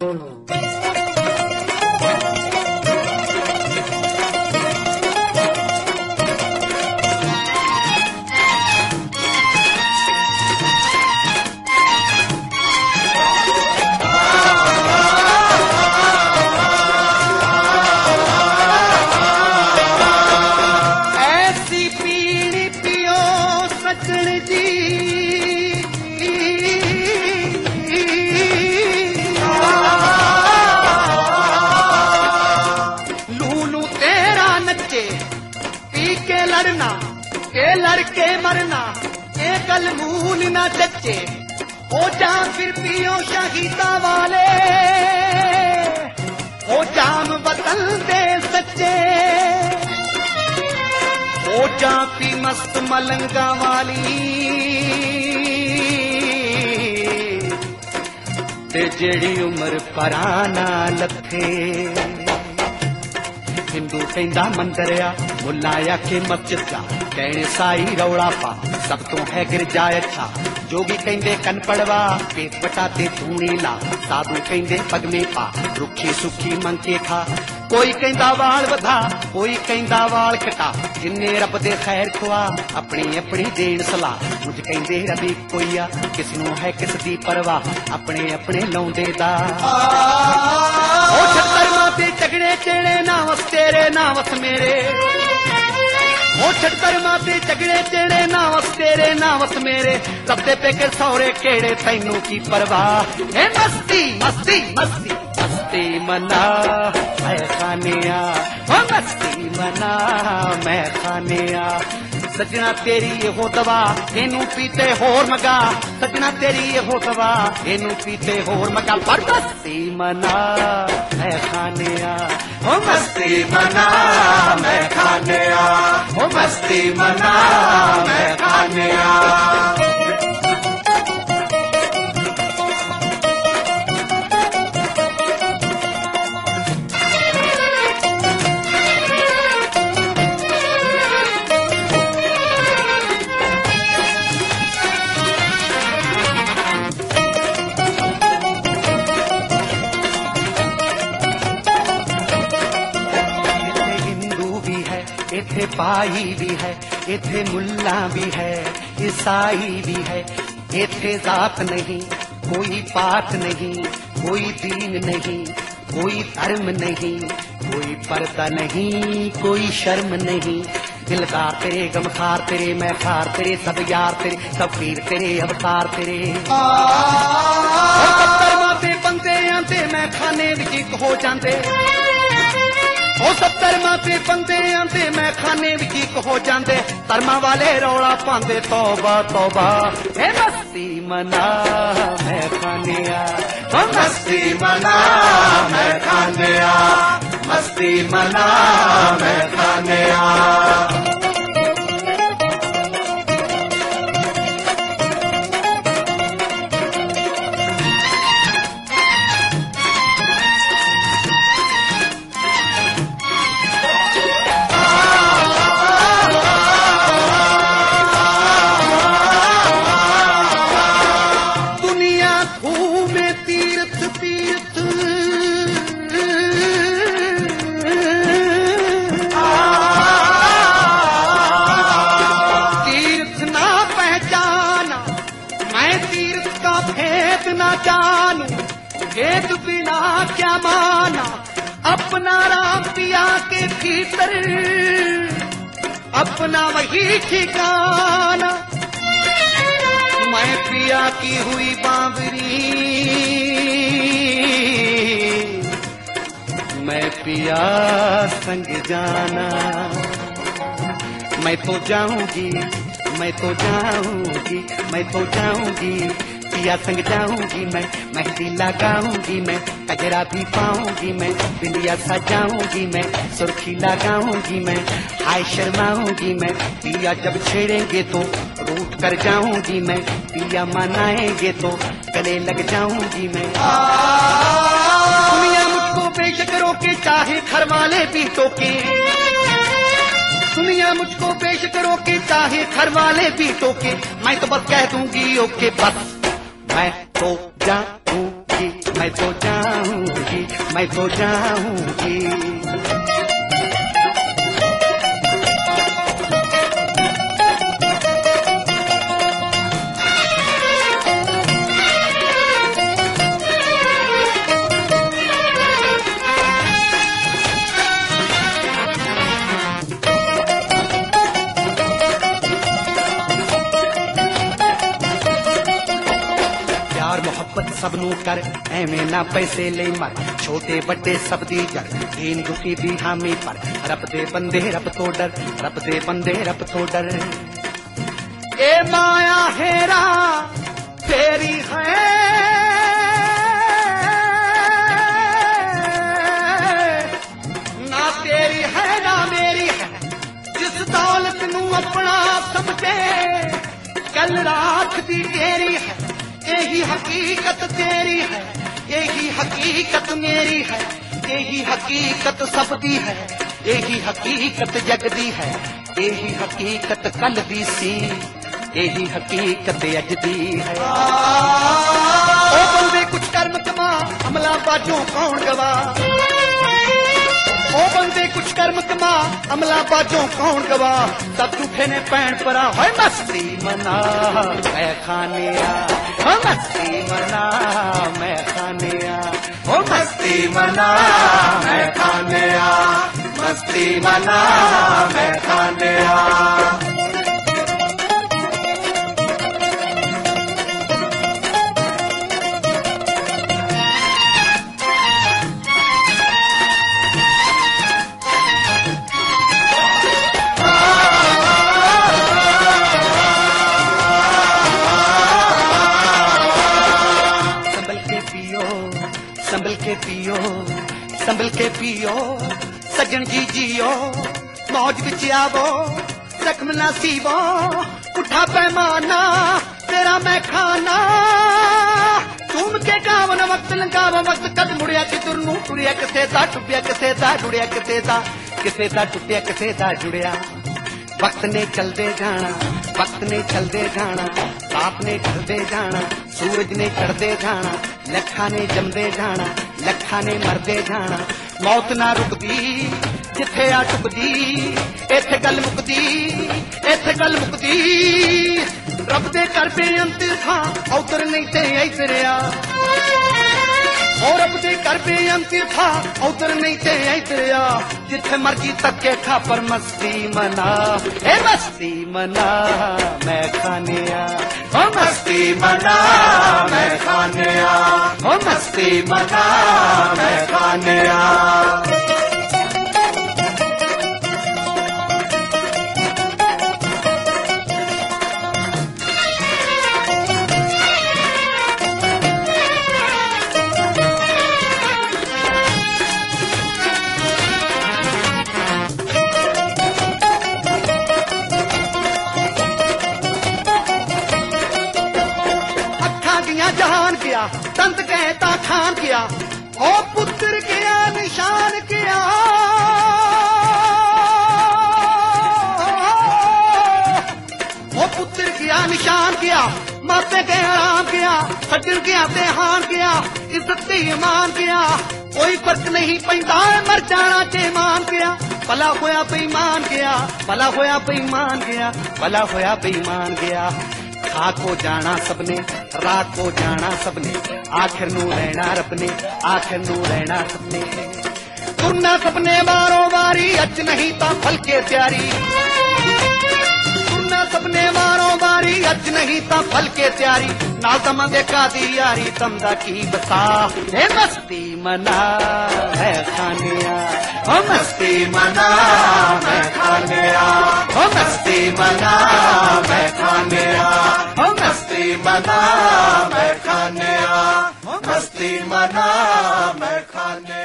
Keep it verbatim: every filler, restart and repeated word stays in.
के लड़के मरना के कल मूल न चच्चे हो जा फिर पियो शहीदा वाले हो जाम वतन दे सच्चे हो जा पी मस्त मलंगा वाली ते जेड़ी उम्र पराना लथे हिंदू कहंदा मंदिर आ मुल्ला आखे मस्जिद जा कहने साई रौला पा सब तो है गिरजा अच्छा जोगी कहंदे कन पड़वा पेट पटाते धूनी ला साधु कहंदे पग में पा रुखी सुखी मंके खा कोई कहंदा वाल वधा कोई कहंदा वाल कटा जिन्ने रब दे खैर खुआ अपनी अपनी देन सलाह मुझ कहंदे रबी कोई आ किसनू है किस दी परवाह अपने अपने लौंदे दा ओ छत्तर माते झगड़े चेड़े नावस तेरे नावस मेरे ओ छत्तर माते झगड़े चेड़े नावस तेरे नावस मेरे सबसे पेके सौरे केड़े तैनू की परवाह ए मस्ती मस्ती मस्ती मस्ती मना मैं खाने आ ओ मस्ती मना मैं खाने आ सजना तेरी ये हो दवा एनू पीते होर मगा सजना तेरी ये हो दवा एनू पीते होर मगा पर मस्ती मना मैं खाने आ ओ मस्ती मना मैं खाने आ ओ मस्ती मना मैं खाने आ इथे पाई भी है इथे मुल्ला भी है ईसाई भी है इथे जात नहीं कोई पात नहीं कोई दीन नहीं कोई धर्म नहीं कोई पर्दा नहीं कोई शर्म नहीं दिलदार तेरे गमखार तेरे मैं खार तेरे सब यार तेरे सब पीर तेरे अवतार तेरे माते बंदे आंदे मैं खाने विच हो जाते ओ सत्तर माते बंदे आंदे मैं खाने विच हो जाते धर्मा वाले रौला पांदे तौबा तौबा ए मस्ती मना मैं खाने आ ओ मस्ती मना मैं खाने आ मस्ती मना मैं खाने आ जानू भेद बिना क्या माना अपना राम पिया के भीतर अपना वही ठिकाना मैं पिया की हुई बांवरी मैं पिया संग जाना मैं तो जाऊंगी मैं तो जाऊंगी मैं तो जाऊंगी पिया संग जाऊंगी मैं मेहंदी लगाऊंगी मैं कजरा भी पाऊंगी मैं बिंदिया सजाऊंगी मैं सुर्खी लगाऊंगी मैं हाय शर्माऊंगी मैं पिया जब छेड़ेंगे तो रूठ कर जाऊंगी मैं पिया मनाएंगे तो गले लग जाऊंगी मैं दुनिया मुझको बेशक रोके चाहे घर वाले भी टोके दुनिया मुझको बेशक रोके चाहे घर वाले भी टोके मैं तो बस कह दूंगी ओके बस मैं तो जाऊंगी जाऊंगी, मैं तो जाऊंगी, मैं तो जाऊंगी। मोहब्बत सबनू कर एवें ना पैसे ले मर, छोटे बड़े सब दी जर, दीन दुखी दी हामी पर, रब दे बंदे रब तो डर, रब दे बंदे रब तो डर। ए माया हेरा तेरी है, ना तेरी है ना मेरी है, जिस दौलत नू अपना समझे कल रात दी तेरी है। यही हकीकत तेरी है, यही हकीकत मेरी है, यही हकीकत सबदी है, यही हकीकत जगदी है, यही हकीकत कल दी सी, यही हकीकत अजदी है। ओ बंदे कुछ कर्म कमा, अमला बाजों कौन गवा, ओ बंदे कुछ कर्म कमा, अमला बाजों कौन गवा, सब झूठे ने पैण परा है मस्ती मना मैं खाने आ, ओ मस्ती मना मैं खाने आ, ओ मस्ती मना मैं खाने आ, मस्ती मना मैं खाने आ। संभल के पियो, संभल के पियो, सजन जी जियो, मौज विच आवो, जख्म ना सीवो, उठा पैमाना तेरा मैं खाना, तुम के गावन वक्त लंगावा वक्त कद मुड़िया किधर नू टुरिया किसे दा टुटिया किसे दा जुड़िया किसे दा किसे दा टुटिया किसे दा जुड़िया। वक्त ने चलदे जाना, वक्त ने चलदे जाना, रात ने ढलदे जाना, सूरज ने चढ़दे जाना, लखा ने जमदे जाना, लखा ने मरदे जाना, मौत ना रुकदी जिथे आ टुकदी, इथे गल मुकदी, इथे गल मुकदी, रब दे कर बेअंत था औतर नहीं ते इधर आ, और रब दे कर बेअंत था औतर नहीं ते इधर आ, जिथे मर्जी तके खा पर मस्ती मना, ए मस्ती मना मैं खाने आ, ओ मस्ती मना मैं खाने आ, ओ मस्ती मना मैं खाने आ। जहान किया तंत कहता खान किया, ओ पुत्र किया निशान किया, ओ पुत्र किया निशान किया, माते के आराम किया, सज्जन किया देहान किया, इज्जत की ईमान किया, कोई फर्क नहीं पैंदा मर जाना चे मान किया, भला होया बेईमान गया, भला होया बेईमान गया, भला होया बेईमान गया। खाक हो जाना सबने, रात को जाना सबने, आखिर नू रहना रब ने, आखिर नू रहना सबने। तुरना सबने बारो बारी, अच नहीं ता फल के तैयारी, तुरना सबने बारो बारी, अच नहीं ता फल के तैयारी, ना तम देखा दी यारी तमदा की बसा, हे मस्ती मना है खाने आ, ओ मस्ती मना मैं खाने आ, ओ मस्ती मना मैं खाने आ, ओ मस्ती मना मैं खाने आ, ओ मस्ती मना मैं खाने